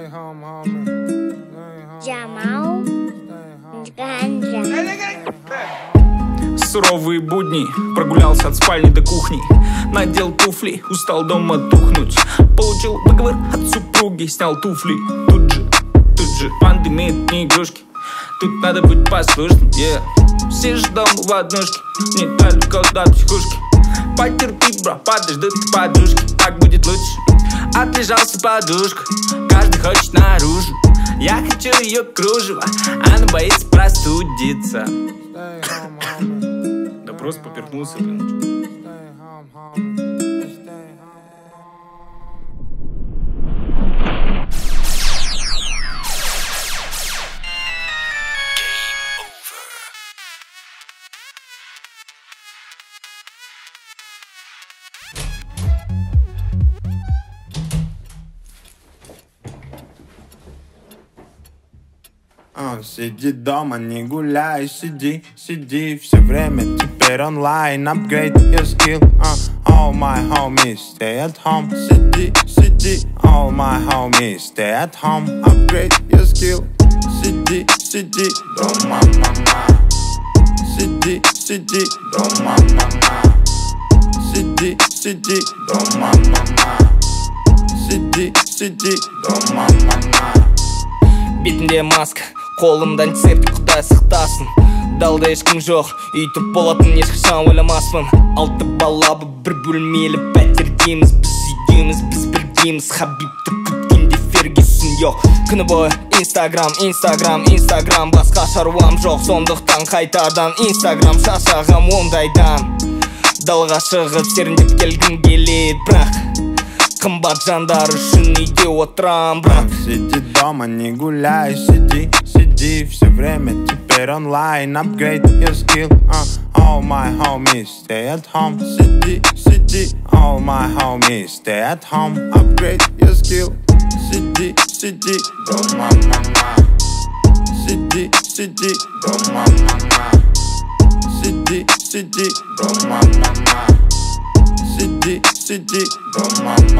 Джамал Ганджа. Суровые будни, прогулялся от спальни до кухни, надел туфли, устал дома тухнуть. Получил выговор от супруги, снял туфли. Тут же, пандемия, не игрушки. Тут надо быть послушным, Сидишь дома в однушке, недалеко до психушки. Потерпи, бро, подожди ты подружки, так будет лучше. Отлежался подушка, каждый хочет наружу. Я хочу ее кружево, она боится простудиться. Да просто поперхнулся, блин. Сиди дома, не гуляй, сиди, все время теперь онлайн. Upgrade your skill, all my homies stay at home. Сиди, all my homies stay at home. Upgrade your skill, сиди, дома, мама. Сиди, дома, мама. Сиди, дома, мама. Сиди, дома, мама. Бетінде маска, қолымда антисептик, құдай сақтасын. Далда ешкім жоқ, үй тұрып болатын ешқашан ойламаспын. 6 бала бір бөлмелі пәтердеміз, біз үйдеміз, біз біргеміз. Хабибті күткенде Фергюсон жоқ. Күні бойы Инстаграм, басқа шаруам жоқ. Сондықтан қайтадан Инстаграм шашағам ондайдан. Далға шығып серіндеп келгім келеді, бірақ қымбат жандар үшін үйде отырам, брат. Сиди дома, не гуляй, сиди, все время теперь онлайн. Upgrade your skill, all my homies stay at home. Сиди, all my homies stay at home. Upgrade your skill, сиди, дома, мама. Сиди, дома, мама. Сиди, дома, мама. Сиди, дома, мама.